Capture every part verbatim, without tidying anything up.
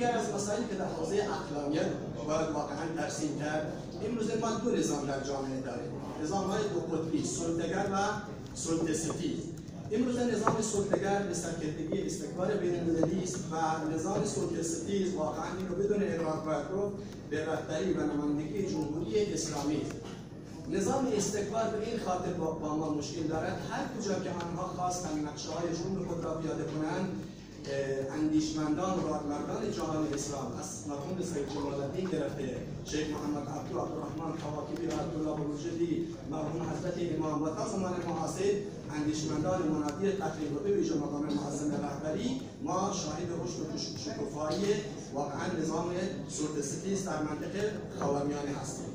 دیگر از مسائلی که در حوزه عقلانیت باید واقعا ترسیم کرد، امروز ما دو نظام در جامعه داریم، نظام‌های دو قطبی، سلطه‌گر و سلطه ستیز. امروز نظام سلطه‌گر به سرکردگی استکبار بین‌المللی است و نظام سلطه ستیز واقعا این رو بدون ادراک باید گفت به رهبری و نمایندگی جمهوری اسلامی است. نظام استکبار به این خاطر با ما مشکل دارد، هر کجا که آنها خواستند نقشه‌هایشون خود را پیاده کنند، اندیشمندان و راهبردان جهان اسلام از مرحوم سید جمال الدین گرفته شیخ محمد عبدو عبدالرحمن طواقیبی و عبدالله بروجردی، مرحوم حضرت امام و تا زمان معاصر اندیشمندان منادی تقریب و به ویژه مقام معظم رهبری، ما شاهد رشد و شکوفایی واقعا نظام سلطه ستیز در منطقه خاورمیانه هستیم.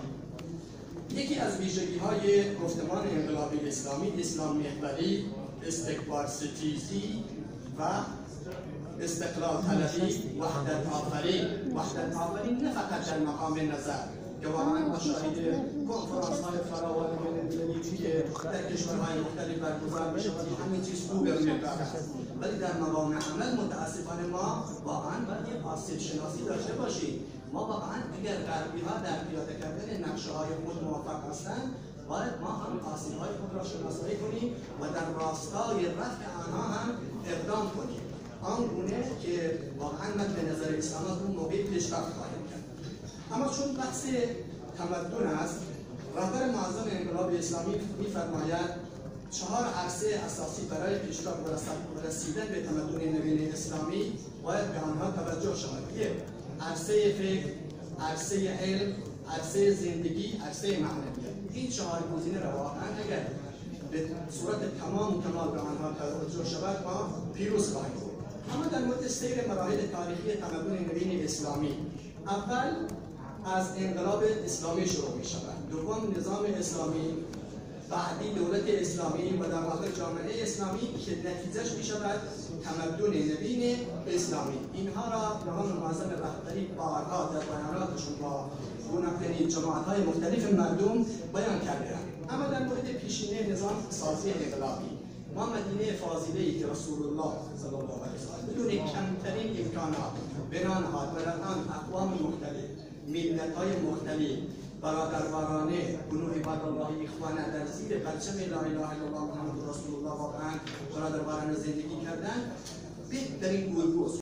یکی از ویژگی‌های گفتمان انقلابی اسلامی اسلام محوری، استکبار ستیزی و استقلال طلبی، وحدت آفرین. وحدت آفرین نه فقط در مقام نظر که واقعا ما شاهد کنفرانس‌های فراوان بین‌المللی که در کشورهای مختلف برگزار می‌شود همین چیز خوبه و مقدار است، ولی در مقام عمل متاسفانه ما واقعا باید یک آسیب شناسی داشته باشیم. ما واقعا اگر غربی‌ها در پیاده کردن نقشه‌های خود موفق هستند، باید ما هم آسیب‌های خود را شناسایی کنیم و در راستای رفع آنها هم اقدام کنیم، آنگونه که واقعا من به نظر اسلام اون موقع پیشرفت خواهیم کرد. اما چون بحث تمدن است، رهبر معظم انقلاب اسلامی می‌فرماید چهار عرصه اساسی برای پیشرفت و رسیدن به تمدن نوین اسلامی باید به آنها توجه شود. یک، عرصه فکر، عرصه علم، عرصه زندگی، عرصه معنویت. این چهار گزینه را واقعا اگر به صورت تمام و کمال به آنها توجه شود ما پیروز خواهیم بود. اما در مورد سیر مراحل تاریخی تمدن نوین اسلامی، اول از انقلاب اسلامی شروع می شود، دوم نظام اسلامی، بعدی دولت اسلامی و در واقع جامعه اسلامی که نتیجهش می شود تمدن نوین اسلامی. اینها را مقام معظم رهبری بارها در بیاناتشون با گوناگونی جماعت‌های مختلف مردم بیان کرده‌اند. اما در مورد پیشینه نظام سازی انقلابی، ما مدینه فاضله‌ای که رسول الله صلی الله علیه و آله بدون کمترین امکانات بنا نهاد و در آن اقوام مختلف، ملت‌های مختلف، برادروارانه، گروه عباد الله اخوانه در زیر پرچم لا اله الا الله محمد رسول الله واقعا برادروارانه زندگی کردن. بهترین گروه